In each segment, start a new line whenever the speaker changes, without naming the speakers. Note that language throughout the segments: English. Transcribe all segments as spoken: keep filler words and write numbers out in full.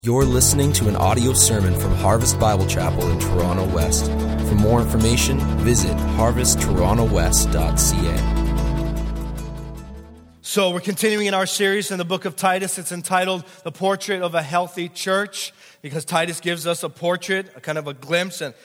You're listening to an audio sermon from Harvest Bible Chapel in Toronto West. For more information, visit harvest toronto west dot c a.
So we're continuing in our series in the book of Titus. It's entitled The Portrait of a Healthy Church, because Titus gives us a portrait, a kind of a glimpse and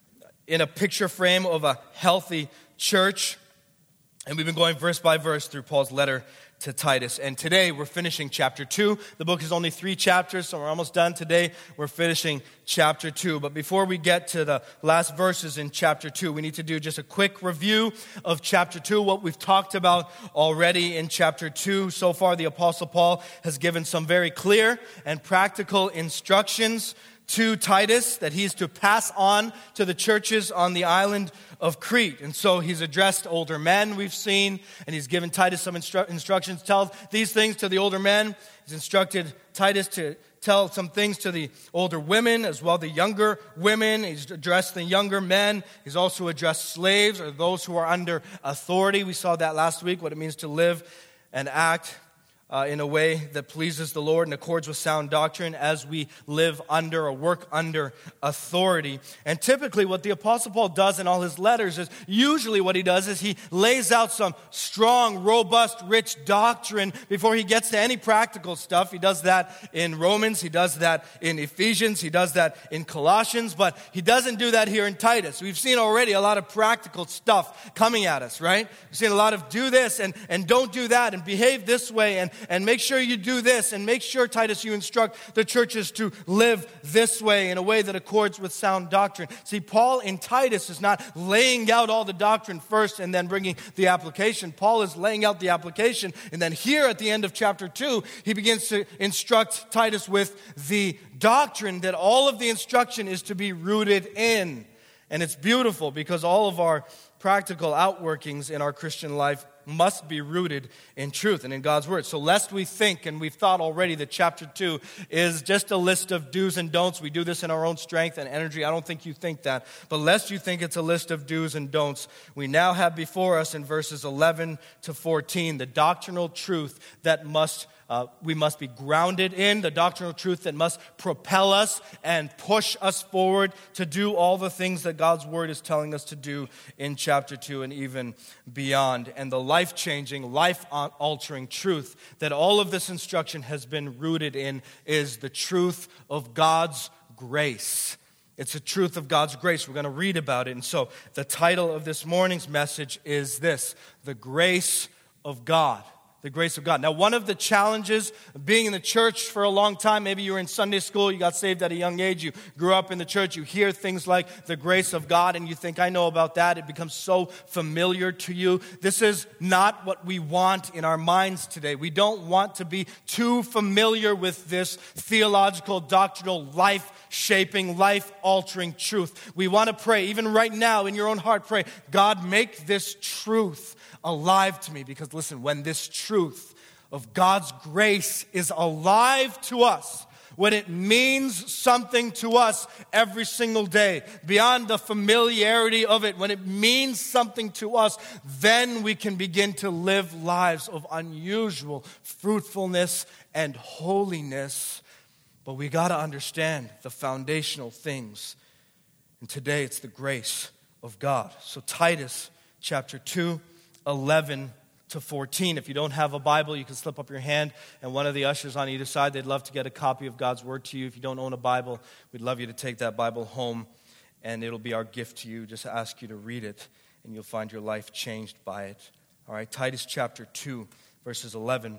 in a picture frame of a healthy church. And we've been going verse by verse through Paul's letter to Titus. And today we're finishing chapter two. The book is only three chapters, so we're almost done today. We're finishing chapter two. But before we get to the last verses in chapter two, we need to do just a quick review of chapter two, what we've talked about already in chapter two. So far, the Apostle Paul has given some very clear and practical instructions to Titus that he's to pass on to the churches on the island of Crete. And so he's addressed older men, we've seen, and he's given Titus some instru- instructions. Tell these things to the older men. He's instructed Titus to tell some things to the older women, as well the younger women. He's addressed the younger men. He's also addressed slaves, or those who are under authority. We saw that last week, what it means to live and act Uh, in a way that pleases the Lord and accords with sound doctrine as we live under or work under authority. And typically what the Apostle Paul does in all his letters is, usually what he does is he lays out some strong, robust, rich doctrine before he gets to any practical stuff. He does that in Romans, he does that in Ephesians, he does that in Colossians, but he doesn't do that here in Titus. We've seen already a lot of practical stuff coming at us, right? We've seen a lot of do this and, and don't do that and behave this way and And make sure you do this, and make sure, Titus, you instruct the churches to live this way in a way that accords with sound doctrine. See, Paul in Titus is not laying out all the doctrine first and then bringing the application. Paul is laying out the application, and then here at the end of chapter two, he begins to instruct Titus with the doctrine that all of the instruction is to be rooted in. And it's beautiful because all of our practical outworkings in our Christian life must be rooted in truth and in God's word. So lest we think, and we've thought already, that chapter two is just a list of do's and don'ts. We do this in our own strength and energy. I don't think you think that. But lest you think it's a list of do's and don'ts, we now have before us in verses eleven to fourteen the doctrinal truth that must Uh, we must be grounded in, the doctrinal truth that must propel us and push us forward to do all the things that God's word is telling us to do in chapter two and even beyond. And the life-changing, life-altering truth that all of this instruction has been rooted in is the truth of God's grace. It's the truth of God's grace. We're going to read about it. And so the title of this morning's message is this: The Grace of God. The grace of God. Now, one of the challenges of being in the church for a long time, maybe you were in Sunday school, you got saved at a young age, you grew up in the church, you hear things like the grace of God, and you think, I know about that. It becomes so familiar to you. This is not what we want in our minds today. We don't want to be too familiar with this theological, doctrinal, life-shaping, life-altering truth. We want to pray, even right now in your own heart, pray, God, make this truth alive to me. Because listen, when this truth of God's grace is alive to us, when it means something to us every single day, beyond the familiarity of it, when it means something to us, then we can begin to live lives of unusual fruitfulness and holiness. But we got to understand the foundational things. And today it's the grace of God. So Titus chapter two, eleven to fourteen. If you don't have a Bible, you can slip up your hand, and one of the ushers on either side, they'd love to get a copy of God's word to you. If you don't own a Bible, we'd love you to take that Bible home, and it'll be our gift to you. Just ask you to read it, and you'll find your life changed by it. All right, Titus chapter two, verses eleven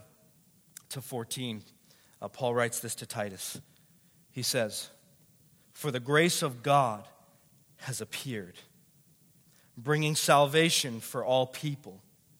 to fourteen. Uh, Paul writes this to Titus. He says, "For the grace of God has appeared, bringing salvation for all people,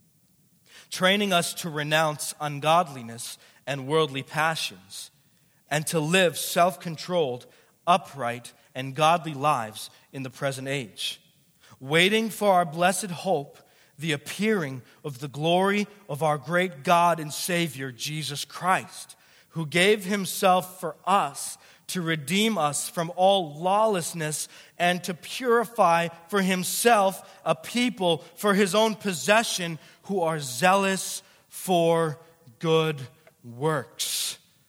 training us to renounce ungodliness and worldly passions, and to live self-controlled, upright, and godly lives in the present age, waiting for our blessed hope, the appearing of the glory of our great God and Savior, Jesus Christ, who gave himself for us to redeem us from all lawlessness and to purify for himself a people for his own possession who are zealous for good works."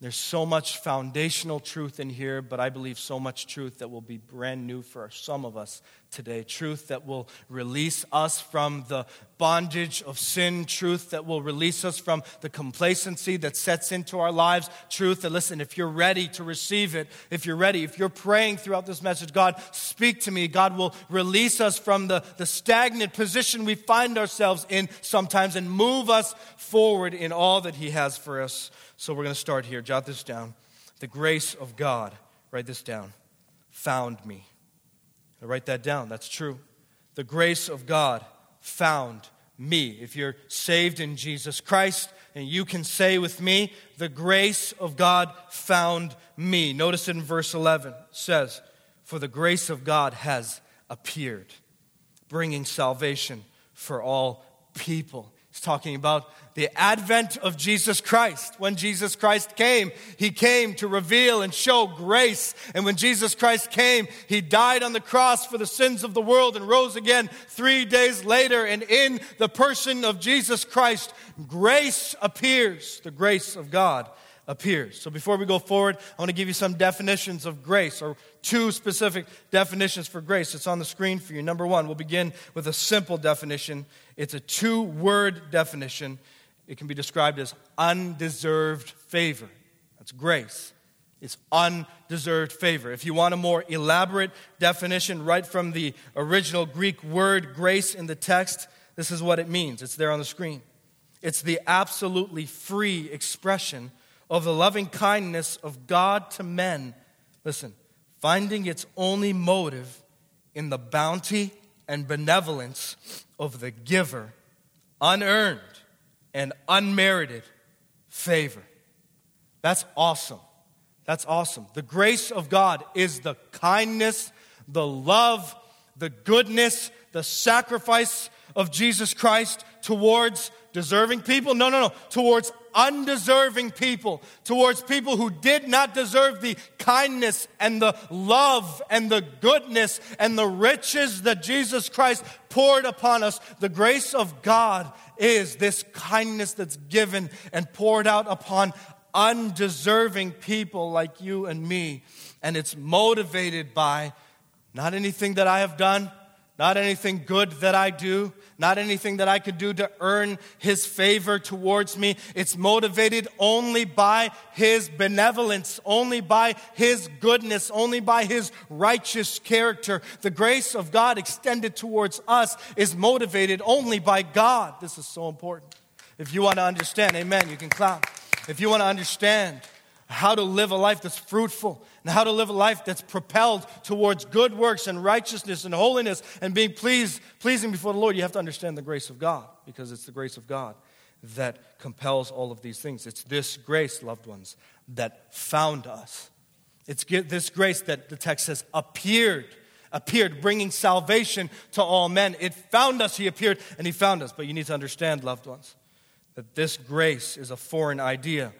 There's so much foundational truth in here, but I believe so much truth that will be brand new for some of us today. Truth that will release us from the bondage of sin. Truth that will release us from the complacency that sets into our lives. Truth that, listen, if you're ready to receive it, if you're ready, if you're praying throughout this message, God, speak to me. God will release us from the, the stagnant position we find ourselves in sometimes and move us forward in all that He has for us. So we're going to start here. Jot this down. The grace of God, write this down, found me. Now write that down. That's true. The grace of God found me. If you're saved in Jesus Christ, and you can say with me, the grace of God found me. Notice in verse eleven, it says, for the grace of God has appeared, bringing salvation for all people. He's talking about the advent of Jesus Christ. When Jesus Christ came, He came to reveal and show grace. And when Jesus Christ came, He died on the cross for the sins of the world and rose again three days later. And in the person of Jesus Christ, grace appears. The grace of God appears. So before we go forward, I want to give you some definitions of grace, or two specific definitions for grace. It's on the screen for you. Number one, we'll begin with a simple definition. It's a two-word definition. It can be described as undeserved favor. That's grace. It's undeserved favor. If you want a more elaborate definition right from the original Greek word grace in the text, this is what it means. It's there on the screen. It's the absolutely free expression of the loving kindness of God to men. Listen, finding its only motive in the bounty and benevolence of the giver, unearned and unmerited favor. That's awesome. That's awesome. The grace of God is the kindness, the love, the goodness, the sacrifice of Jesus Christ towards deserving people? No, no, no. Towards undeserving people. Towards people who did not deserve the kindness and the love and the goodness and the riches that Jesus Christ poured upon us. The grace of God is this kindness that's given and poured out upon undeserving people like you and me. And it's motivated by not anything that I have done, not anything good that I do, not anything that I could do to earn His favor towards me. It's motivated only by His benevolence, only by His goodness, only by His righteous character. The grace of God extended towards us is motivated only by God. This is so important. If you want to understand, amen, you can clap. If you want to understand how to live a life that's fruitful and how to live a life that's propelled towards good works and righteousness and holiness and being pleased, pleasing before the Lord, you have to understand the grace of God, because it's the grace of God that compels all of these things. It's this grace, loved ones, that found us. It's this grace that the text says appeared, appeared, bringing salvation to all men. It found us, He appeared, and He found us. But you need to understand, loved ones, that this grace is a foreign idea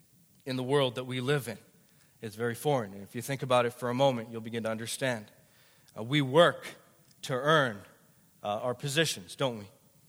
in the world that we live in. It's very foreign. And if you think about it for a moment, you'll begin to understand. Uh, we work to earn uh, our positions, don't we?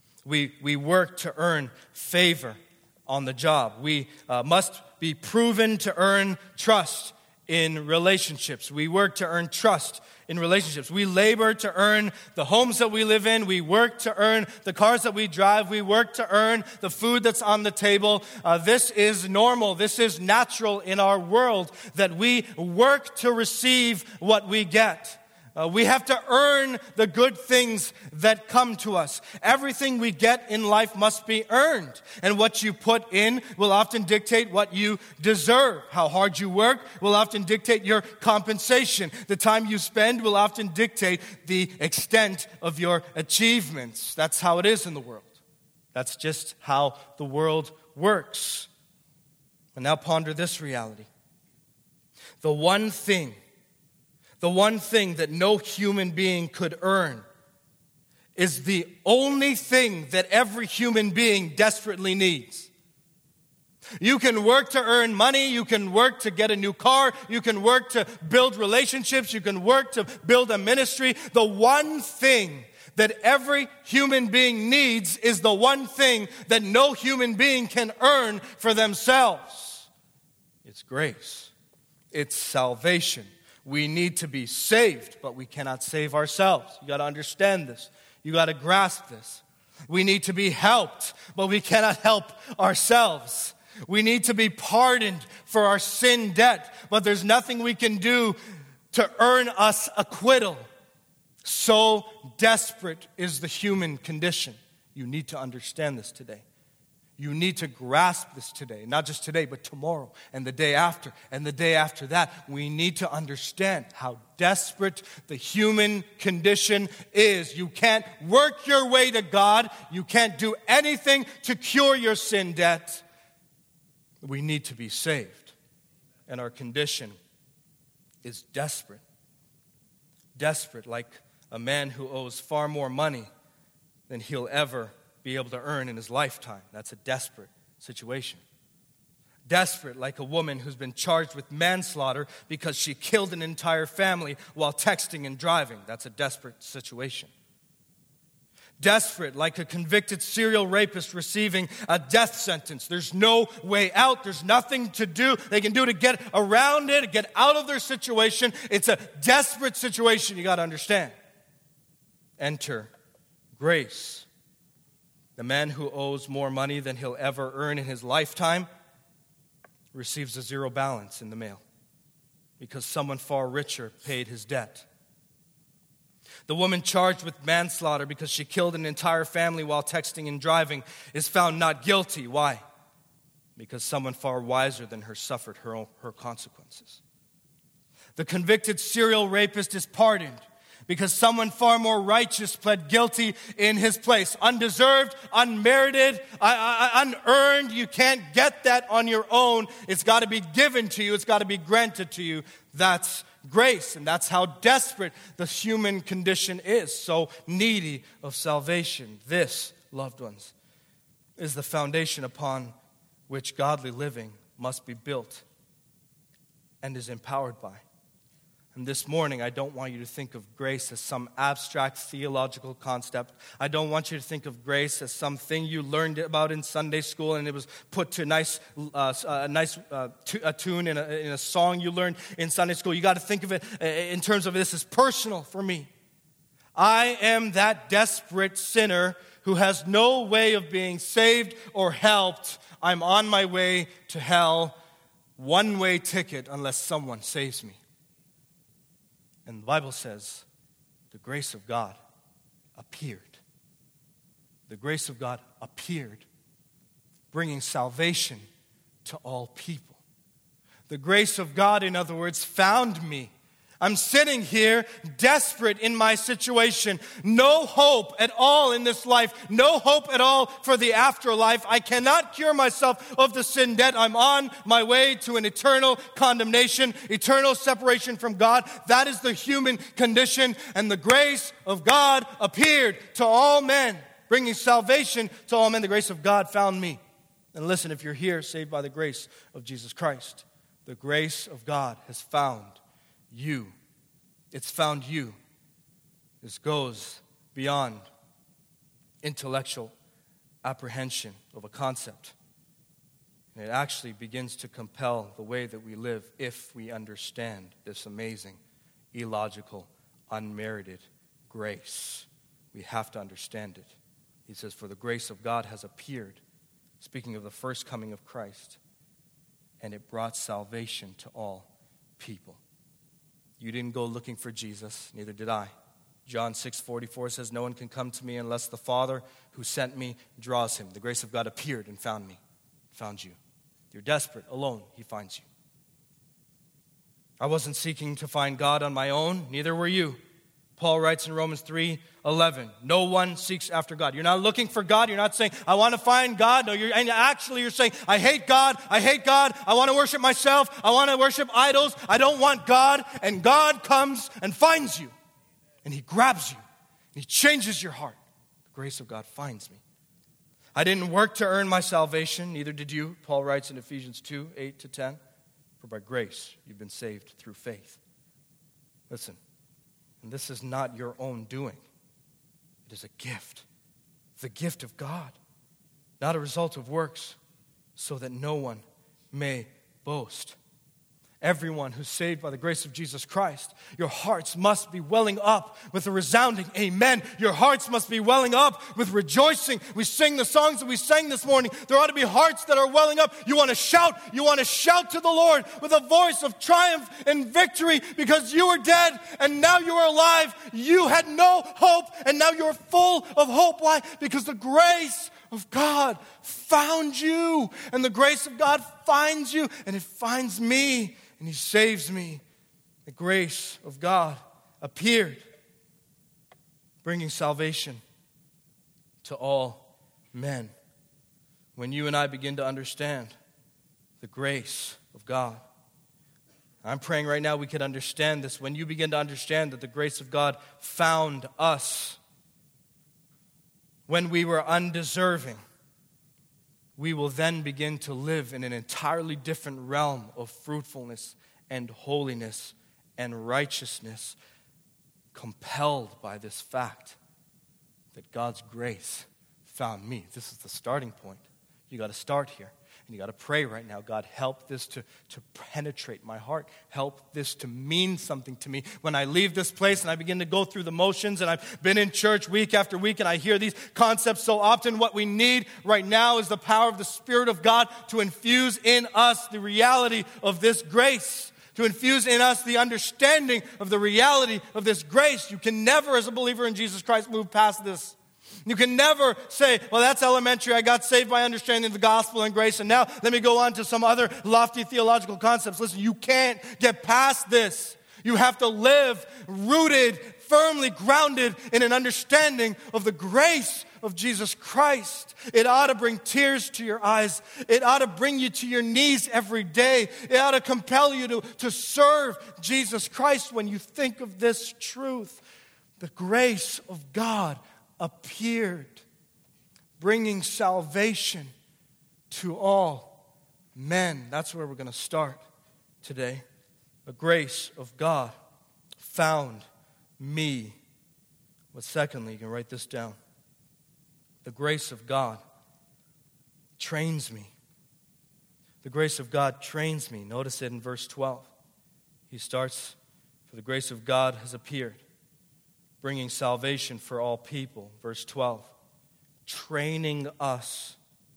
We we work to earn favor on the job. We uh, must be proven to earn trust in relationships. We work to earn trust in relationships. We labor to earn the homes that we live in. We work to earn the cars that we drive. We work to earn the food that's on the table. Uh, this is normal. This is natural in our world, that we work to receive what we get. Uh, we have to earn the good things that come to us. Everything we get in life must be earned. And what you put in will often dictate what you deserve. How hard you work will often dictate your compensation. The time you spend will often dictate the extent of your achievements. That's how it is in the world. That's just how the world works. And now ponder this reality. The one thing The one thing that no human being could earn is the only thing that every human being desperately needs. You can work to earn money. You can work to get a new car. You can work to build relationships. You can work to build a ministry. The one thing that every human being needs is the one thing that no human being can earn for themselves. It's grace. It's salvation. We need to be saved, but we cannot save ourselves. You got to understand this. You got to grasp this. We need to be helped, but we cannot help ourselves. We need to be pardoned for our sin debt, but there's nothing we can do to earn us acquittal. So desperate is the human condition. You need to understand this today. You need to grasp this today. Not just today, but tomorrow and the day after and the day after that. We need to understand how desperate the human condition is. You can't work your way to God. You can't do anything to cure your sin debt. We need to be saved. And our condition is desperate. Desperate, like a man who owes far more money than he'll ever be able to earn in his lifetime. That's a desperate situation. Desperate, like a woman who's been charged with manslaughter because she killed an entire family while texting and driving. That's a desperate situation. Desperate, like a convicted serial rapist receiving a death sentence. There's no way out. There's nothing to do. They can do to get around it, get out of their situation. It's a desperate situation, you got to understand. Enter grace. The man who owes more money than he'll ever earn in his lifetime receives a zero balance in the mail because someone far richer paid his debt. The woman charged with manslaughter because she killed an entire family while texting and driving is found not guilty. Why? Because someone far wiser than her suffered her, own, her consequences. The convicted serial rapist is pardoned because someone far more righteous pled guilty in his place. Undeserved, unmerited, unearned. You can't get that on your own. It's got to be given to you. It's got to be granted to you. That's grace, and that's how desperate the human condition is, so needy of salvation. This, loved ones, is the foundation upon which godly living must be built and is empowered by. And this morning, I don't want you to think of grace as some abstract theological concept. I don't want you to think of grace as something you learned about in Sunday school and it was put to a nice, uh, a nice uh, t- a tune in a, in a song you learned in Sunday school. You got to think of it in terms of this is personal for me. I am that desperate sinner who has no way of being saved or helped. I'm on my way to hell, one-way ticket unless someone saves me. And the Bible says the grace of God appeared. The grace of God appeared, bringing salvation to all people. The grace of God, in other words, found me. I'm sitting here desperate in my situation. No hope at all in this life. No hope at all for the afterlife. I cannot cure myself of the sin debt. I'm on my way to an eternal condemnation, eternal separation from God. That is the human condition. And the grace of God appeared to all men, bringing salvation to all men. The grace of God found me. And listen, if you're here saved by the grace of Jesus Christ, the grace of God has found you. It's found you. This goes beyond intellectual apprehension of a concept. And it actually begins to compel the way that we live if we understand this amazing, illogical, unmerited grace. We have to understand it. He says, for the grace of God has appeared, speaking of the first coming of Christ, and it brought salvation to all people. You didn't go looking for Jesus, neither did I. John six forty-four says, no one can come to me unless the Father who sent me draws him. The grace of God appeared and found me, found you. You're desperate, alone, he finds you. I wasn't seeking to find God on my own, neither were you. Paul writes in Romans three eleven, no one seeks after God. You're not looking for God. You're not saying, I want to find God. No, you're, and actually you're saying, I hate God. I hate God. I want to worship myself. I want to worship idols. I don't want God. And God comes and finds you. And he grabs you. And he changes your heart. The grace of God finds me. I didn't work to earn my salvation. Neither did you. Paul writes in Ephesians two eight to ten, for by grace you've been saved through faith. Listen. And this is not your own doing. It is a gift. The gift of God. Not a result of works, so that no one may boast. everyone who's saved by the grace of Jesus Christ. Your hearts must be welling up with a resounding amen. Your hearts must be welling up with rejoicing. We sing the songs that we sang this morning. There ought to be hearts that are welling up. You want to shout. You want to shout to the Lord with a voice of triumph and victory because you were dead and now you are alive. You had no hope and now you're full of hope. Why? Because the grace of God found you, and the grace of God finds you, and it finds me, and He saves me. The grace of God appeared, bringing salvation to all men. When you and I begin to understand the grace of God, I'm praying right now we could understand this. When you begin to understand that the grace of God found us when we were undeserving, we will then begin to live in an entirely different realm of fruitfulness and holiness and righteousness, compelled by this fact that God's grace found me. This is the starting point. You got to start here. And you got to pray right now. God, help this to, to penetrate my heart. Help this to mean something to me. When I leave this place and I begin to go through the motions, and I've been in church week after week and I hear these concepts so often, what we need right now is the power of the Spirit of God to infuse in us the reality of this grace. To infuse in us the understanding of the reality of this grace. You can never, as a believer in Jesus Christ, move past this. You can never say, well, that's elementary. I got saved by understanding the gospel and grace, and now let me go on to some other lofty theological concepts. Listen, you can't get past this. You have to live rooted, firmly grounded in an understanding of the grace of Jesus Christ. It ought to bring tears to your eyes. It ought to bring you to your knees every day. It ought to compel you to, to serve Jesus Christ when you think of this truth. The grace of God appeared, bringing salvation to all men. That's where we're going to start today. The grace of God found me. But secondly, you can write this down. The grace of God trains me. The grace of God trains me. Notice it in verse twelve. He starts, for the grace of God has appeared, bringing salvation for all people. Verse twelve, training us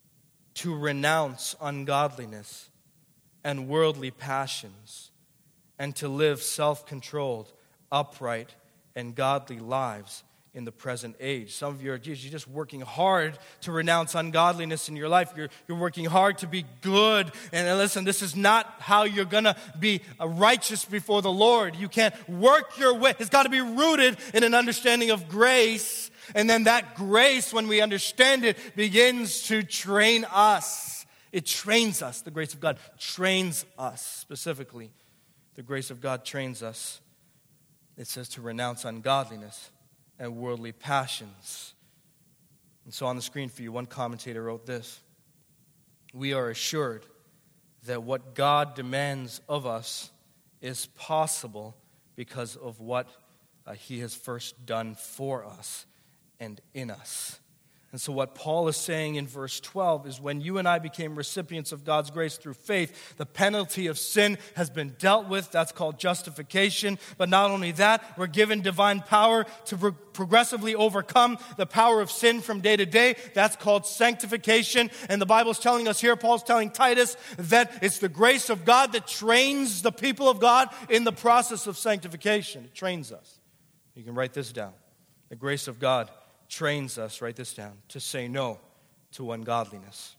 to renounce ungodliness and worldly passions and to live self-controlled, upright, and godly lives in the present age. Some of you are you're just working hard to renounce ungodliness in your life. You're, you're working hard to be good. And listen, this is not how you're going to be righteous before the Lord. You can't work your way. It's got to be rooted in an understanding of grace. And then that grace, when we understand it, begins to train us. It trains us. The grace of God trains us. Specifically, the grace of God trains us. It says to renounce ungodliness and worldly passions. And so on the screen for you, one commentator wrote this: we are assured that what God demands of us is possible because of what uh, He has first done for us and in us. And so what Paul is saying in verse twelve is when you and I became recipients of God's grace through faith, the penalty of sin has been dealt with. That's called justification. But not only that, we're given divine power to pro- progressively overcome the power of sin from day to day. That's called sanctification. And the Bible's telling us here, Paul's telling Titus, that it's the grace of God that trains the people of God in the process of sanctification. It trains us. You can write this down. The grace of God trains us, write this down, to say no to ungodliness.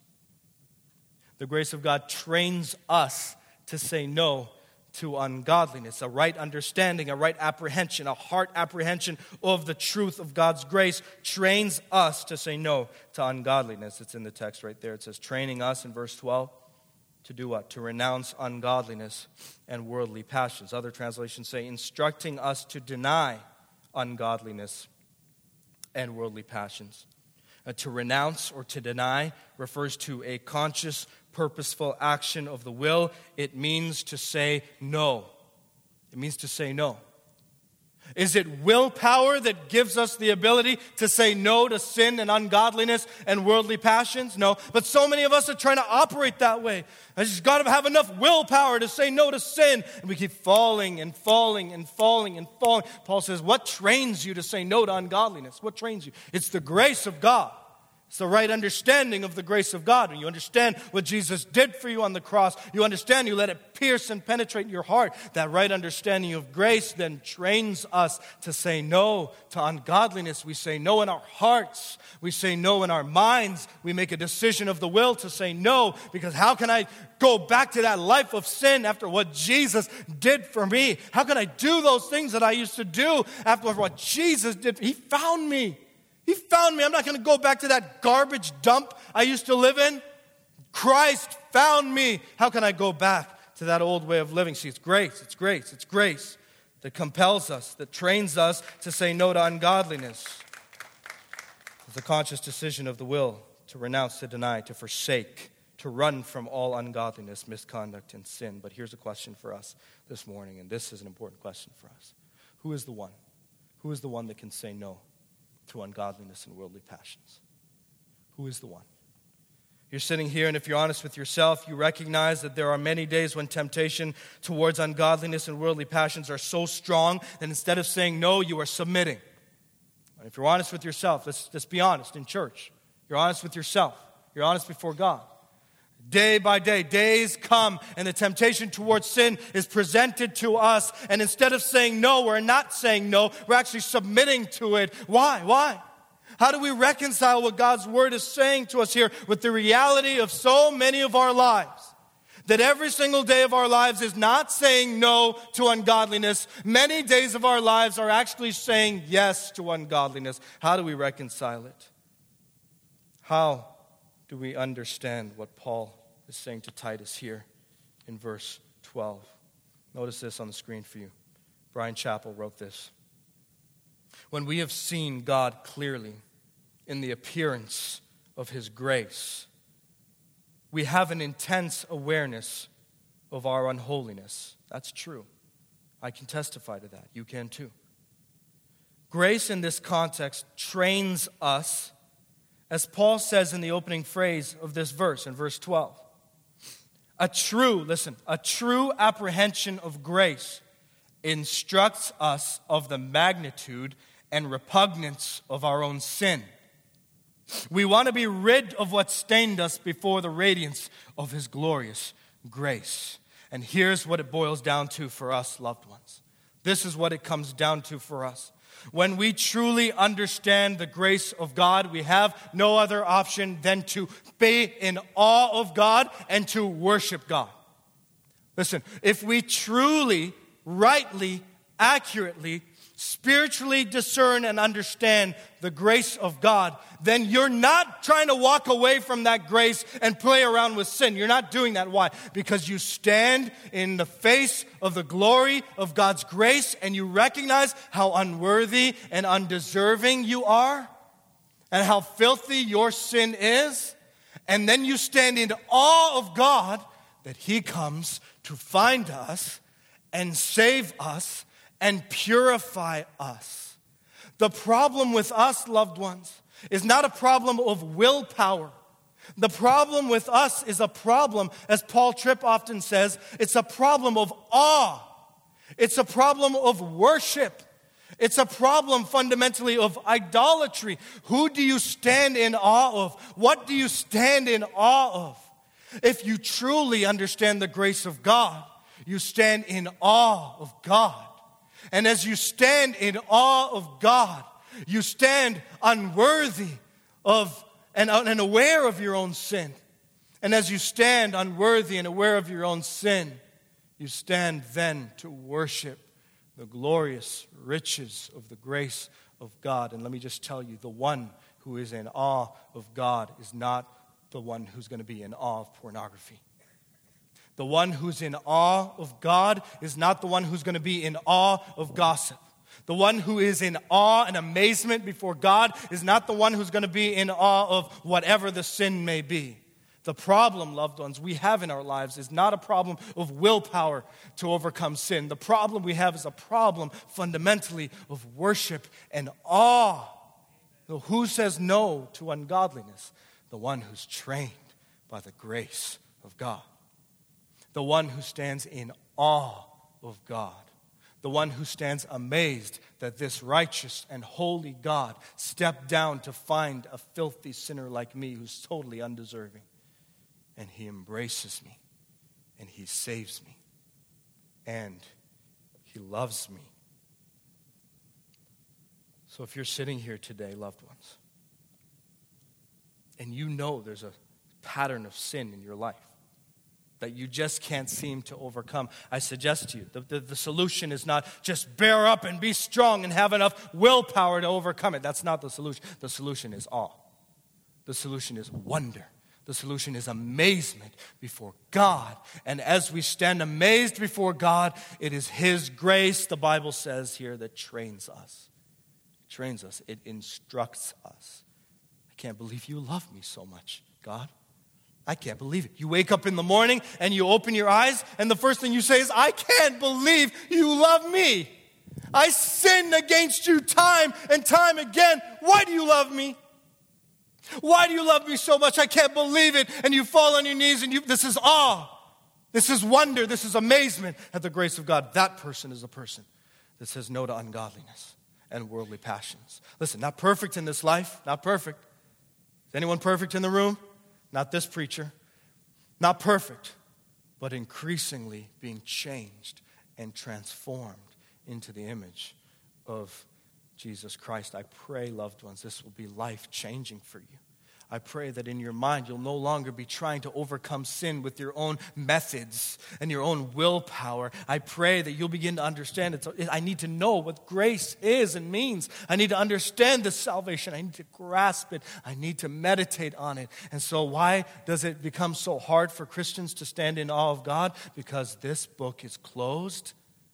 The grace of God trains us to say no to ungodliness, a right understanding, a right apprehension, a heart apprehension of the truth of God's grace trains us to say no to ungodliness. It's in the text right there. It says training us in verse twelve to do what? To renounce ungodliness and worldly passions. Other translations say instructing us to deny ungodliness and worldly passions. Uh, to renounce or to deny refers to a conscious, purposeful action of the will. It means to say no. It means to say no. Is it willpower that gives us the ability to say no to sin and ungodliness and worldly passions? No. But so many of us are trying to operate that way. I just got to have enough willpower to say no to sin. And we keep falling and falling and falling and falling. Paul says, what trains you to say no to ungodliness? What trains you? It's the grace of God. It's the right understanding of the grace of God. When you understand what Jesus did for you on the cross, you understand, you let it pierce and penetrate your heart. That right understanding of grace then trains us to say no to ungodliness. We say no in our hearts. We say no in our minds. We make a decision of the will to say no, because how can I go back to that life of sin after what Jesus did for me? How can I do those things that I used to do after what Jesus did? He found me. He found me. I'm not going to go back to that garbage dump I used to live in. Christ found me. How can I go back to that old way of living? See, it's grace, it's grace, it's grace that compels us, that trains us to say no to ungodliness. It's a conscious decision of the will to renounce, to deny, to forsake, to run from all ungodliness, misconduct, and sin. But here's a question for us this morning, and this is an important question for us. Who is the one? Who is the one that can say no to ungodliness and worldly passions? Who is the one? You're sitting here, and if you're honest with yourself, you recognize that there are many days when temptation towards ungodliness and worldly passions are so strong that instead of saying no, you are submitting. And if you're honest with yourself, let's, let's be honest in church. You're honest with yourself. You're honest before God. Day by day, days come, and the temptation towards sin is presented to us. And instead of saying no, we're not saying no. We're actually submitting to it. Why? Why? How do we reconcile what God's Word is saying to us here with the reality of so many of our lives? That every single day of our lives is not saying no to ungodliness. Many days of our lives are actually saying yes to ungodliness. How do we reconcile it? How do we understand what Paul is saying to Titus here in verse twelve? Notice this on the screen for you. Brian Chappell wrote this. When we have seen God clearly in the appearance of His grace, we have an intense awareness of our unholiness. That's true. I can testify to that. You can too. Grace in this context trains us, as Paul says in the opening phrase of this verse, in verse twelve. A true, listen, a true apprehension of grace instructs us of the magnitude and repugnance of our own sin. We want to be rid of what stained us before the radiance of His glorious grace. And here's what it boils down to for us, loved ones. This is what it comes down to for us. When we truly understand the grace of God, we have no other option than to be in awe of God and to worship God. Listen, if we truly, rightly, accurately, spiritually discern and understand the grace of God, then you're not trying to walk away from that grace and play around with sin. You're not doing that. Why? Because you stand in the face of the glory of God's grace and you recognize how unworthy and undeserving you are and how filthy your sin is. And then you stand in awe of God that He comes to find us and save us and purify us. The problem with us, loved ones, is not a problem of willpower. The problem with us is a problem, as Paul Tripp often says, it's a problem of awe. It's a problem of worship. It's a problem fundamentally of idolatry. Who do you stand in awe of? What do you stand in awe of? If you truly understand the grace of God, you stand in awe of God. And as you stand in awe of God, you stand unworthy of and, and aware of your own sin. And as you stand unworthy and aware of your own sin, you stand then to worship the glorious riches of the grace of God. And let me just tell you, the one who is in awe of God is not the one who's going to be in awe of pornography. The one who's in awe of God is not the one who's going to be in awe of gossip. The one who is in awe and amazement before God is not the one who's going to be in awe of whatever the sin may be. The problem, loved ones, we have in our lives is not a problem of willpower to overcome sin. The problem we have is a problem fundamentally of worship and awe. So who says no to ungodliness? The one who's trained by the grace of God. The one who stands in awe of God. The one who stands amazed that this righteous and holy God stepped down to find a filthy sinner like me who's totally undeserving. And he embraces me, and he saves me, and he loves me. So if you're sitting here today, loved ones, and you know there's a pattern of sin in your life that you just can't seem to overcome, I suggest to you, the, the, the solution is not just bear up and be strong and have enough willpower to overcome it. That's not the solution. The solution is awe. The solution is wonder. The solution is amazement before God. And as we stand amazed before God, it is His grace, the Bible says here, that trains us. It trains us. It instructs us. I can't believe you love me so much, God. I can't believe it. You wake up in the morning and you open your eyes, and the first thing you say is, I can't believe you love me. I sinned against you time and time again. Why do you love me? Why do you love me so much? I can't believe it. And you fall on your knees and you, this is awe. This is wonder. This is amazement at the grace of God. That person is a person that says no to ungodliness and worldly passions. Listen, not perfect in this life. Not perfect. Is anyone perfect in the room? Not this preacher. Not perfect, but increasingly being changed and transformed into the image of Jesus Christ. I pray, loved ones, this will be life-changing for you. I pray that in your mind you'll no longer be trying to overcome sin with your own methods and your own willpower. I pray that you'll begin to understand it. I need to know what grace is and means. I need to understand this salvation. I need to grasp it. I need to meditate on it. And so why does it become so hard for Christians to stand in awe of God? Because this book is closed.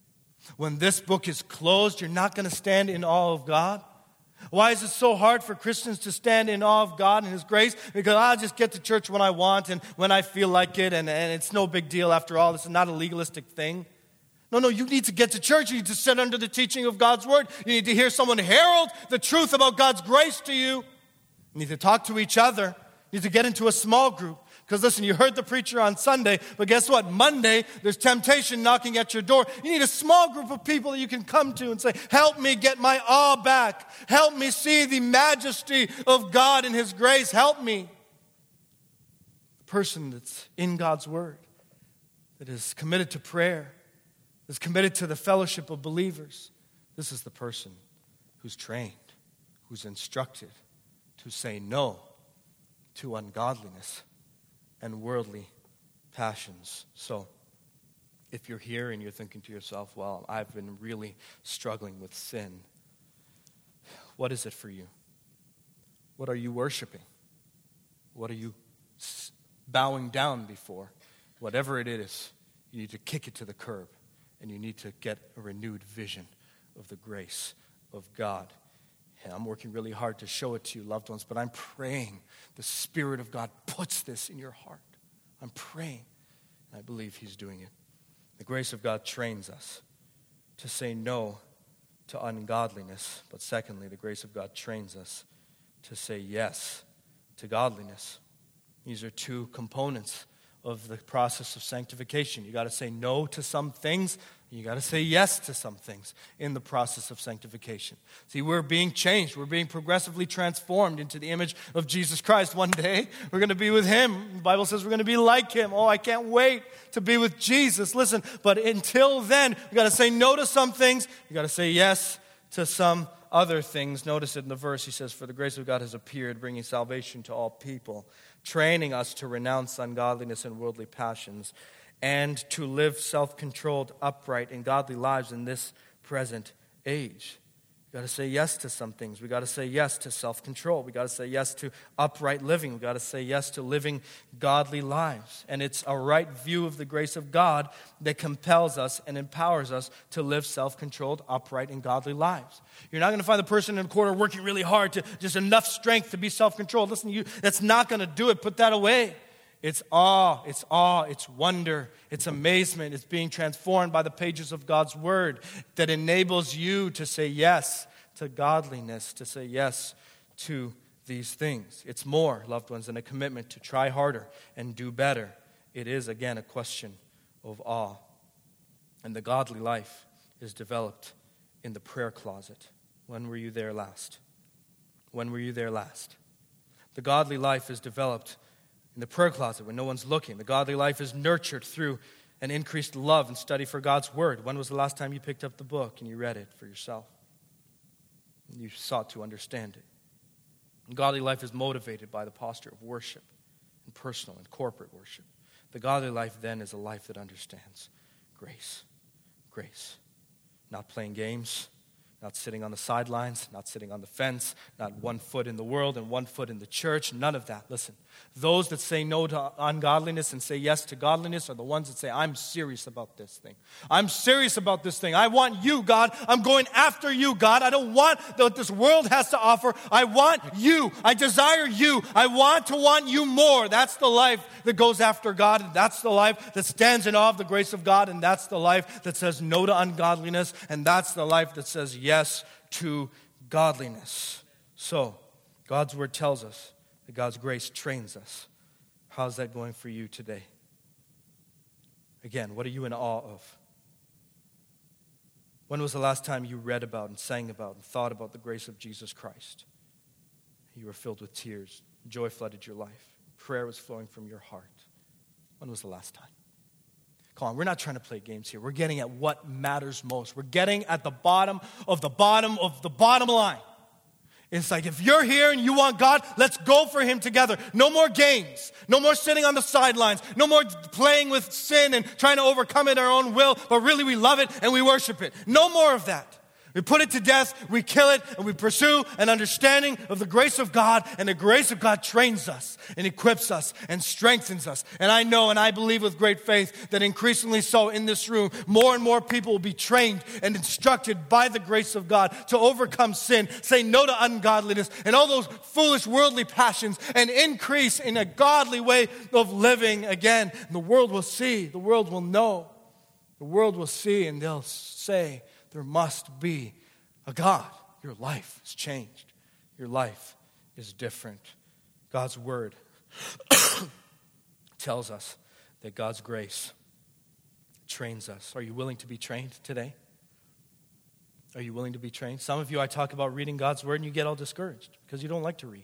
When this book is closed, you're not going to stand in awe of God. Why is it so hard for Christians to stand in awe of God and His grace? Because I'll just get to church when I want and when I feel like it, and, and it's no big deal after all. This is not a legalistic thing. No, no, you need to get to church. You need to sit under the teaching of God's Word. You need to hear someone herald the truth about God's grace to you. You need to talk to each other. You need to get into a small group. Because listen, you heard the preacher on Sunday, but guess what? Monday, there's temptation knocking at your door. You need a small group of people that you can come to and say, help me get my awe back. Help me see the majesty of God and His grace. Help me. The person that's in God's Word, that is committed to prayer, is committed to the fellowship of believers. This is the person who's trained, who's instructed to say no to ungodliness and worldly passions. So, if you're here and you're thinking to yourself, well, I've been really struggling with sin, what is it for you? What are you worshiping? What are you bowing down before? Whatever it is, you need to kick it to the curb, and you need to get a renewed vision of the grace of God. And I'm working really hard to show it to you, loved ones, but I'm praying the Spirit of God puts this in your heart. I'm praying, and I believe He's doing it. The grace of God trains us to say no to ungodliness, but secondly, the grace of God trains us to say yes to godliness. These are two components of the process of sanctification. You got to say no to some things. You got to say yes to some things in the process of sanctification. See, we're being changed. We're being progressively transformed into the image of Jesus Christ. One day, we're going to be with Him. The Bible says we're going to be like Him. Oh, I can't wait to be with Jesus. Listen, but until then, we got to say no to some things. You got to say yes to some other things. Notice it in the verse. He says, for the grace of God has appeared, bringing salvation to all people, training us to renounce ungodliness and worldly passions, and to live self-controlled, upright, and godly lives in this present age. We've got to say yes to some things. We've got to say yes to self-control. We've got to say yes to upright living. We've got to say yes to living godly lives. And it's a right view of the grace of God that compels us and empowers us to live self-controlled, upright, and godly lives. You're not going to find the person in the corner working really hard to just enough strength to be self-controlled. Listen, you, that's not going to do it. Put that away. It's awe, it's awe, it's wonder, it's amazement. It's being transformed by the pages of God's word that enables you to say yes to godliness, to say yes to these things. It's more, loved ones, than a commitment to try harder and do better. It is, again, a question of awe. And the godly life is developed in the prayer closet. When were you there last? When were you there last? The godly life is developed in the prayer closet when no one's looking. The godly life is nurtured through an increased love and study for God's word. When was the last time you picked up the book and you read it for yourself? You sought to understand it. And godly life is motivated by the posture of worship and personal and corporate worship. The godly life then is a life that understands grace. Grace. Not playing games, not sitting on the sidelines, not sitting on the fence, not one foot in the world and one foot in the church, none of that. Listen, those that say no to ungodliness and say yes to godliness are the ones that say, I'm serious about this thing. I'm serious about this thing. I want you, God. I'm going after you, God. I don't want what this world has to offer. I want you. I desire you. I want to want you more. That's the life that goes after God, and that's the life that stands in awe of the grace of God, and that's the life that says no to ungodliness, and that's the life that says yes to godliness. So, God's word tells us that God's grace trains us. How's that going for you today? Again, what are you in awe of? When was the last time you read about and sang about and thought about the grace of Jesus Christ? You were filled with tears. Joy flooded your life. Prayer was flowing from your heart. When was the last time? Come on, we're not trying to play games here. We're getting at what matters most. We're getting at the bottom of the bottom of the bottom line. It's like if you're here and you want God, let's go for Him together. No more games. No more sitting on the sidelines. No more playing with sin and trying to overcome it our own will, but really we love it and we worship it. No more of that. We put it to death, we kill it, and we pursue an understanding of the grace of God, and the grace of God trains us and equips us and strengthens us. And I know and I believe with great faith that increasingly so in this room, more and more people will be trained and instructed by the grace of God to overcome sin, say no to ungodliness and all those foolish worldly passions, and increase in a godly way of living again. And the world will see, the world will know, the world will see, and they'll say, there must be a God. Your life is changed. Your life is different. God's word tells us that God's grace trains us. Are you willing to be trained today? Are you willing to be trained? Some of you, I talk about reading God's word and you get all discouraged because you don't like to read.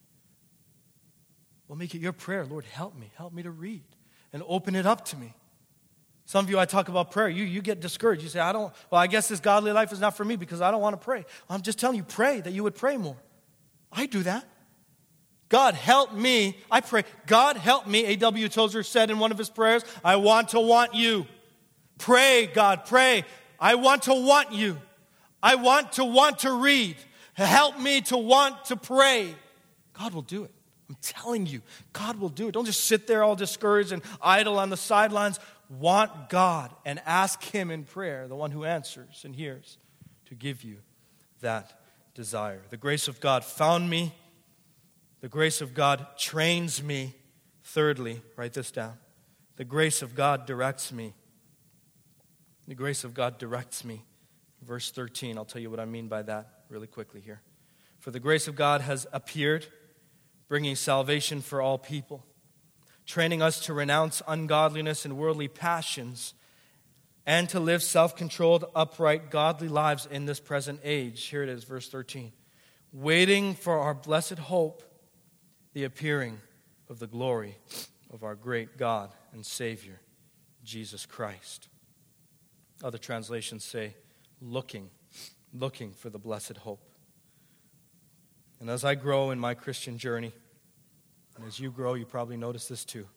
Well, make it your prayer. Lord, help me. Help me to read and open it up to me. Some of you, I talk about prayer. You, you get discouraged. You say, I don't, well, I guess this godly life is not for me because I don't want to pray. I'm just telling you, pray that you would pray more. I do that. God, help me. I pray. God, help me. A W Tozer said in one of his prayers, I want to want you. Pray, God, pray. I want to want you. I want to want to read. Help me to want to pray. God will do it. I'm telling you, God will do it. Don't just sit there all discouraged and idle on the sidelines. Want God and ask Him in prayer, the one who answers and hears, to give you that desire. The grace of God found me. The grace of God trains me. Thirdly, write this down. The grace of God directs me. The grace of God directs me. Verse thirteen, I'll tell you what I mean by that really quickly here. For the grace of God has appeared, bringing salvation for all people, training us to renounce ungodliness and worldly passions and to live self-controlled, upright, godly lives in this present age. Here it is, verse thirteen. Waiting for our blessed hope, the appearing of the glory of our great God and Savior, Jesus Christ. Other translations say, looking, looking for the blessed hope. And as I grow in my Christian journey, and as you grow, you probably notice this too.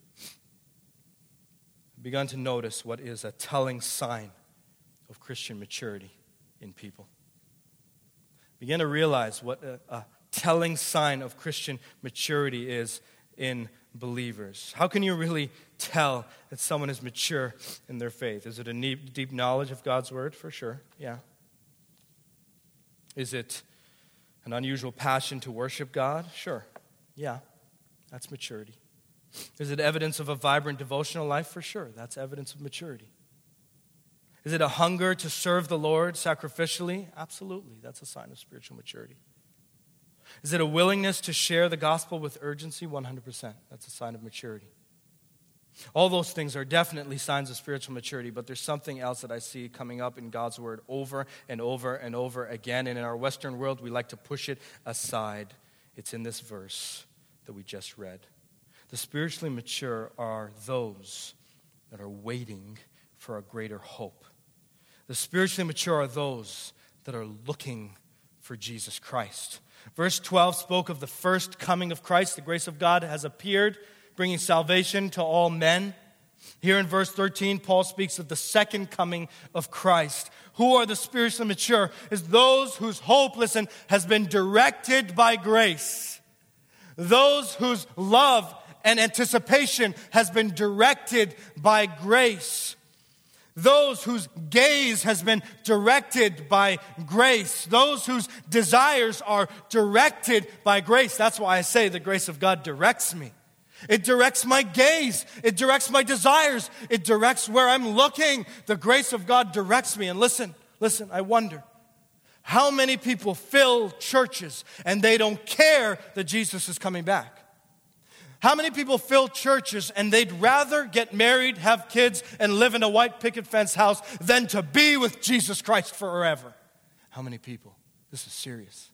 I've begun to notice what is a telling sign of Christian maturity in people. Begin to realize what a, a telling sign of Christian maturity is in believers. How can you really tell that someone is mature in their faith? Is it a deep, deep knowledge of God's word? For sure, yeah. Is it an unusual passion to worship God? Sure, yeah. That's maturity. Is it evidence of a vibrant devotional life? For sure. That's evidence of maturity. Is it a hunger to serve the Lord sacrificially? Absolutely. That's a sign of spiritual maturity. Is it a willingness to share the gospel with urgency? one hundred percent. That's a sign of maturity. All those things are definitely signs of spiritual maturity, but there's something else that I see coming up in God's word over and over and over again. And in our Western world, we like to push it aside. It's in this verse that we just read. The spiritually mature are those that are waiting for a greater hope. The spiritually mature are those that are looking for Jesus Christ. Verse twelve spoke of the first coming of Christ. The grace of God has appeared, bringing salvation to all men. Here in verse thirteen, Paul speaks of the second coming of Christ. Who are the spiritually mature? Is those whose hope, listen, has been directed by grace. Those whose love and anticipation has been directed by grace. Those whose gaze has been directed by grace. Those whose desires are directed by grace. That's why I say the grace of God directs me. It directs my gaze. It directs my desires. It directs where I'm looking. The grace of God directs me. And listen, listen, I wonder, how many people fill churches and they don't care that Jesus is coming back? How many people fill churches and they'd rather get married, have kids, and live in a white picket fence house than to be with Jesus Christ forever? How many people? This is serious.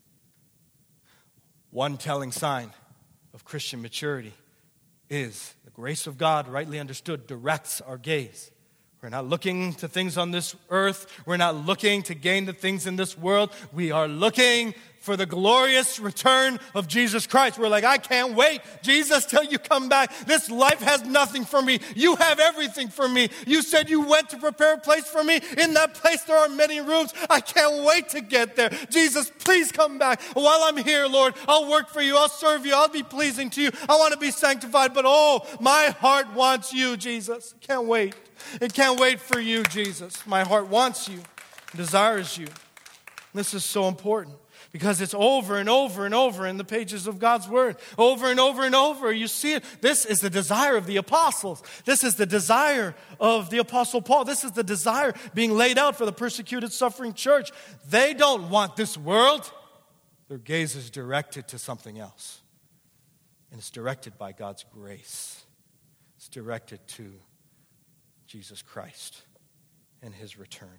One telling sign of Christian maturity is the grace of God, rightly understood, directs our gaze. We're not looking to things on this earth. We're not looking to gain the things in this world. We are looking for the glorious return of Jesus Christ. We're like, I can't wait, Jesus, till you come back. This life has nothing for me. You have everything for me. You said you went to prepare a place for me. In that place there are many rooms. I can't wait to get there. Jesus, please come back. While I'm here, Lord, I'll work for you. I'll serve you. I'll be pleasing to you. I want to be sanctified. But oh, my heart wants you, Jesus. Can't wait. It can't wait for you, Jesus. My heart wants you, desires you. This is so important because it's over and over and over in the pages of God's Word. Over and over and over. You see it. This is the desire of the apostles. This is the desire of the Apostle Paul. This is the desire being laid out for the persecuted, suffering church. They don't want this world. Their gaze is directed to something else. And it's directed by God's grace. It's directed to Jesus Christ and His return.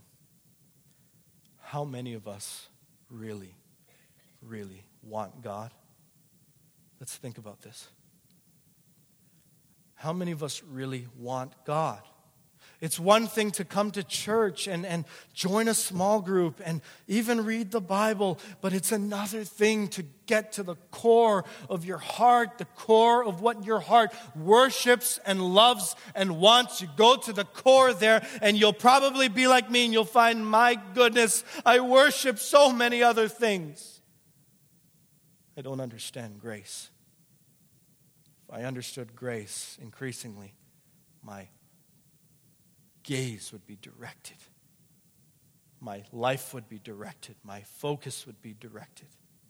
How many of us really, really want God? Let's think about this. How many of us really want God? It's one thing to come to church and, and join a small group and even read the Bible, but it's another thing to get to the core of your heart, the core of what your heart worships and loves and wants. You go to the core there and you'll probably be like me and you'll find, my goodness, I worship so many other things. I don't understand grace. If I understood grace increasingly, my gaze would be directed. My life would be directed. My focus would be directed.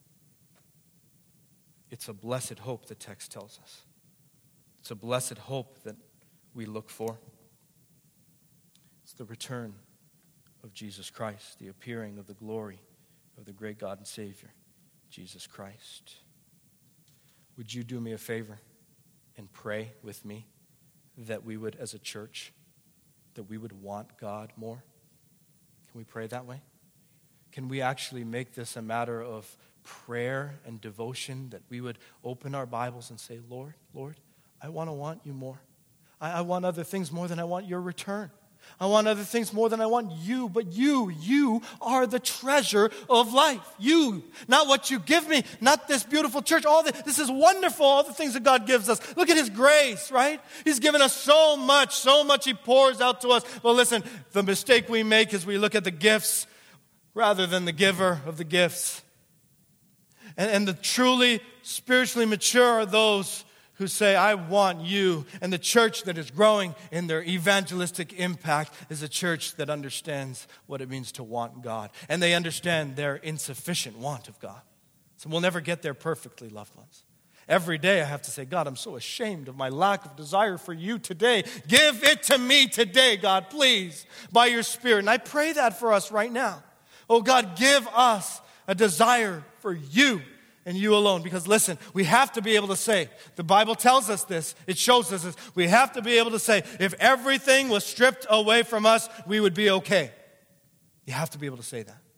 It's a blessed hope, the text tells us. It's a blessed hope that we look for. It's the return of Jesus Christ, the appearing of the glory of the great God and Savior, Jesus Christ. Would you do me a favor and pray with me that we would, as a church, that we would want God more? Can we pray that way? Can we actually make this a matter of prayer and devotion, that we would open our Bibles and say, Lord, Lord, I want to want you more. I, I want other things more than I want your return. I want other things more than I want you, but you, you are the treasure of life. You, not what you give me, not this beautiful church. All the, this is wonderful, all the things that God gives us. Look at His grace, right? He's given us so much, so much He pours out to us. Well, listen, the mistake we make is we look at the gifts rather than the giver of the gifts. And, and the truly spiritually mature are those who say, I want you. And the church that is growing in their evangelistic impact is a church that understands what it means to want God. And they understand their insufficient want of God. So we'll never get there perfectly, loved ones. Every day I have to say, God, I'm so ashamed of my lack of desire for you today. Give it to me today, God, please, by your Spirit. And I pray that for us right now. Oh, God, give us a desire for you and you alone. Because listen, we have to be able to say, the Bible tells us this, it shows us this, we have to be able to say, if everything was stripped away from us, we would be okay. You have to be able to say that.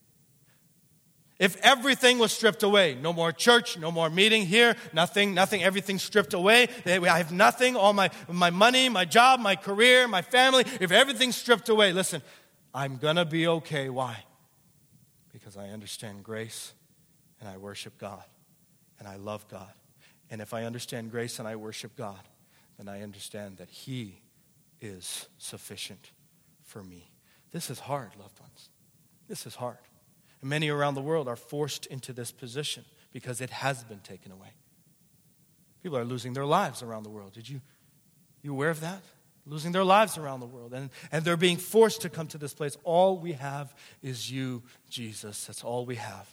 If everything was stripped away, no more church, no more meeting here, nothing, nothing, everything stripped away. I have nothing, all my, my money, my job, my career, my family. If everything's stripped away, listen, I'm going to be okay. Why? Because I understand grace and I worship God and I love God. And if I understand grace and I worship God, then I understand that He is sufficient for me. This is hard, loved ones. This is hard. And many around the world are forced into this position because it has been taken away. People are losing their lives around the world. Did you, you aware of that? Losing their lives around the world. And, and they're being forced to come to this place. All we have is you, Jesus. That's all we have.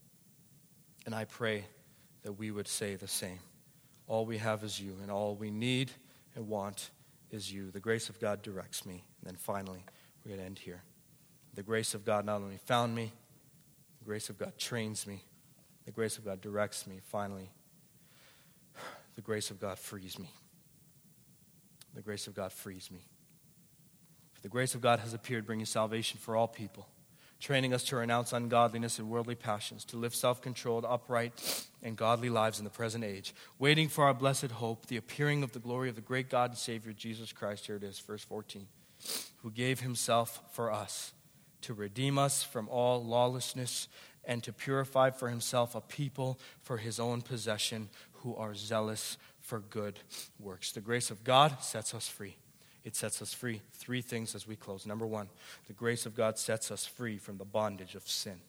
And I pray that we would say the same. All we have is you, and all we need and want is you. The grace of God directs me. And then finally, we're going to end here. The grace of God not only found me, the grace of God trains me. The grace of God directs me. Finally, the grace of God frees me. The grace of God frees me. For the grace of God has appeared, bringing salvation for all people, training us to renounce ungodliness and worldly passions, to live self-controlled, upright, and godly lives in the present age, waiting for our blessed hope, the appearing of the glory of the great God and Savior, Jesus Christ. Here it is, verse fourteen, who gave himself for us, to redeem us from all lawlessness and to purify for himself a people for his own possession who are zealous for good works. The grace of God sets us free. It sets us free. Three things as we close. Number one, the grace of God sets us free from the bondage of sin.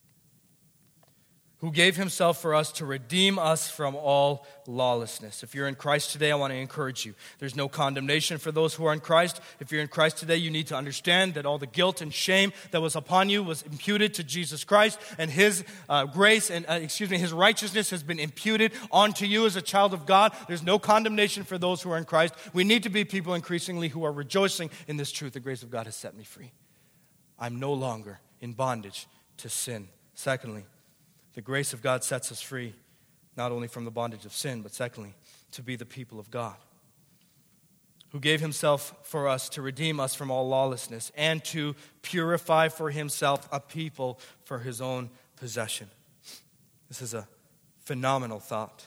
Who gave himself for us to redeem us from all lawlessness. If you're in Christ today, I want to encourage you. There's no condemnation for those who are in Christ. If you're in Christ today, you need to understand that all the guilt and shame that was upon you was imputed to Jesus Christ, and his uh, grace and, uh, excuse me, his righteousness has been imputed onto you as a child of God. There's no condemnation for those who are in Christ. We need to be people increasingly who are rejoicing in this truth. The grace of God has set me free. I'm no longer in bondage to sin. Secondly, the grace of God sets us free, not only from the bondage of sin, but secondly, to be the people of God, who gave himself for us to redeem us from all lawlessness and to purify for himself a people for his own possession. This is a phenomenal thought.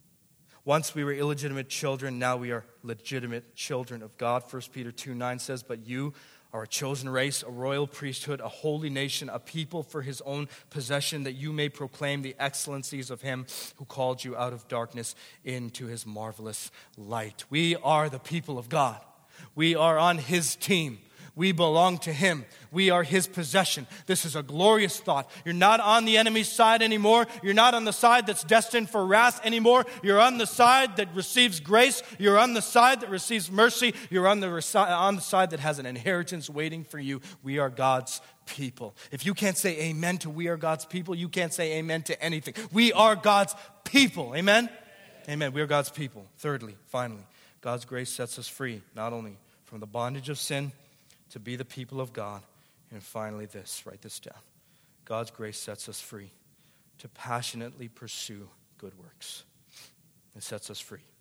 Once we were illegitimate children, now we are legitimate children of God. First Peter two nine says, but you are a chosen race, a royal priesthood, a holy nation, a people for his own possession, that you may proclaim the excellencies of him who called you out of darkness into his marvelous light. We are the people of God. We are on his team. We belong to him. We are his possession. This is a glorious thought. You're not on the enemy's side anymore. You're not on the side that's destined for wrath anymore. You're on the side that receives grace. You're on the side that receives mercy. You're on the, resi- on the side that has an inheritance waiting for you. We are God's people. If you can't say amen to we are God's people, you can't say amen to anything. We are God's people. Amen? Amen. Amen. We are God's people. Thirdly, finally, God's grace sets us free, not only from the bondage of sin, to be the people of God. And finally this, write this down. God's grace sets us free to passionately pursue good works. It sets us free.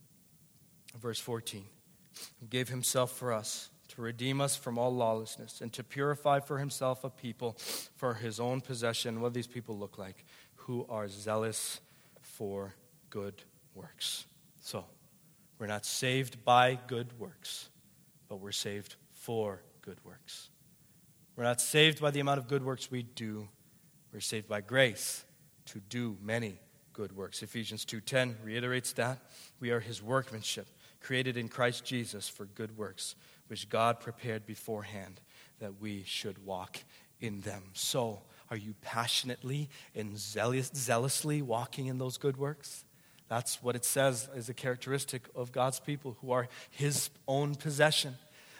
Verse fourteen, who gave himself for us to redeem us from all lawlessness and to purify for himself a people for his own possession. What do these people look like? Who are zealous for good works. So, we're not saved by good works, but we're saved for good works. We're not saved by the amount of good works we do. We're saved by grace to do many good works. Ephesians two ten reiterates that. We are his workmanship, created in Christ Jesus for good works, which God prepared beforehand that we should walk in them. So, are you passionately and zealous, zealously walking in those good works? That's what it says is a characteristic of God's people who are his own possession.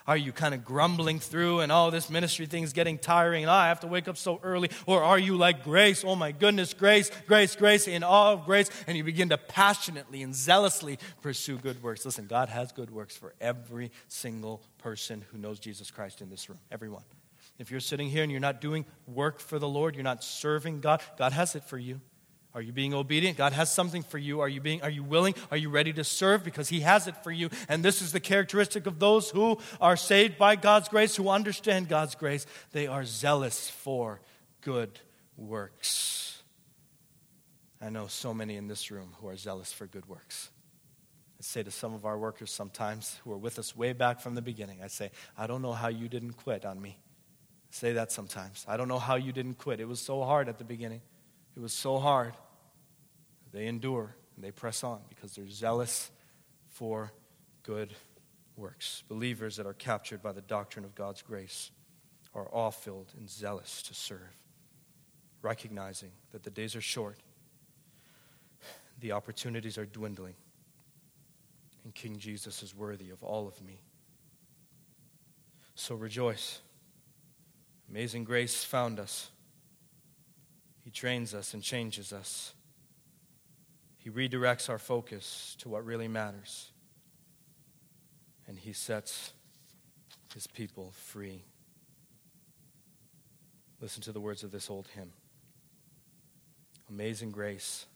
Are you kind of grumbling through and, oh, this ministry thing's getting tiring and oh, I have to wake up so early? Or are you like Grace? Oh my goodness, Grace, Grace, Grace, in awe of grace. And you begin to passionately and zealously pursue good works. Listen, God has good works for every single person who knows Jesus Christ in this room. Everyone. If you're sitting here and you're not doing work for the Lord, you're not serving God, God has it for you. Are you being obedient? God has something for you. Are you being? Are you willing? Are you ready to serve? Because He has it for you. And this is the characteristic of those who are saved by God's grace, who understand God's grace. They are zealous for good works. I know so many in this room who are zealous for good works. I say to some of our workers sometimes who are with us way back from the beginning, I say, I don't know how you didn't quit on me. I say that sometimes. I don't know how you didn't quit. It was so hard at the beginning. It was so hard. They endure and they press on because they're zealous for good works. Believers that are captured by the doctrine of God's grace are all filled and zealous to serve, recognizing that the days are short, the opportunities are dwindling, and King Jesus is worthy of all of me. So rejoice. Amazing grace found us. He trains us and changes us. He redirects our focus to what really matters. And He sets His people free. Listen to the words of this old hymn. Amazing grace.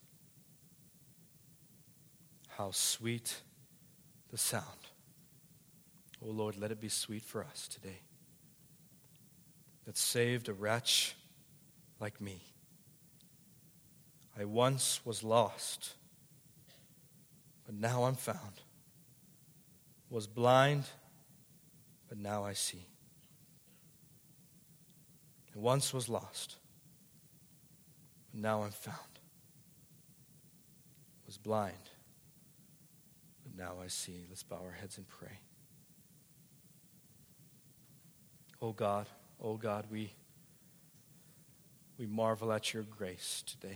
How sweet the sound. Oh Lord, let it be sweet for us today. That saved a wretch like me. I once was lost, but now I'm found. Was blind, but now I see. I once was lost, but now I'm found. Was blind, but now I see. Let's bow our heads and pray. Oh God, oh God, we, we marvel at your grace today.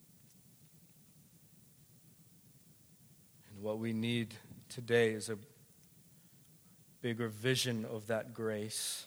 And what we need today is a bigger vision of that grace.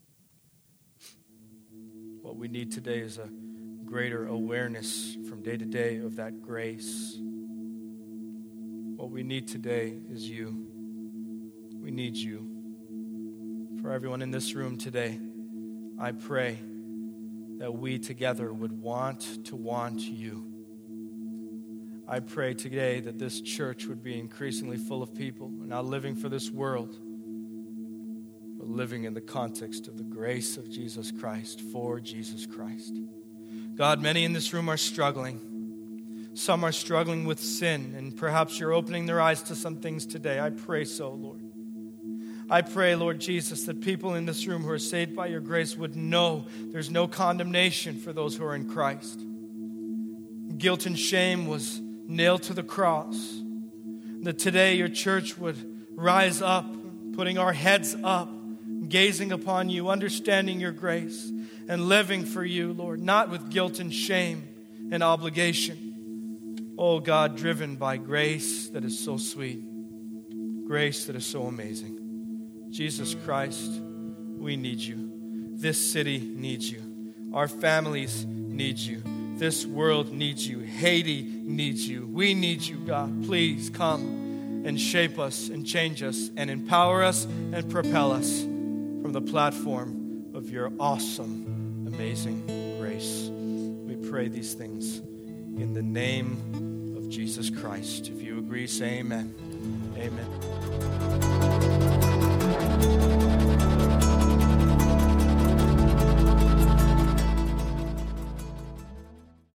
What we need today is a greater awareness from day to day of that grace. What we need today is you. We need you. For everyone in this room today, I pray that we together would want to want you. I pray today that this church would be increasingly full of people, not living for this world, but living in the context of the grace of Jesus Christ, for Jesus Christ. God, many in this room are struggling. Some are struggling with sin, and perhaps you're opening their eyes to some things today. I pray so, Lord. I pray, Lord Jesus, that people in this room who are saved by your grace would know there's no condemnation for those who are in Christ. Guilt and shame was nailed to the cross. That today your church would rise up, putting our heads up, gazing upon you, understanding your grace, and living for you, Lord, not with guilt and shame and obligation. Oh God, driven by grace that is so sweet, grace that is so amazing. Jesus Christ, we need you. This city needs you. Our families need you. This world needs you. Haiti needs you. We need you, God. Please come and shape us and change us and empower us and propel us from the platform of your awesome, amazing grace. We pray these things in the name of Jesus Christ. If you agree, say amen. Amen.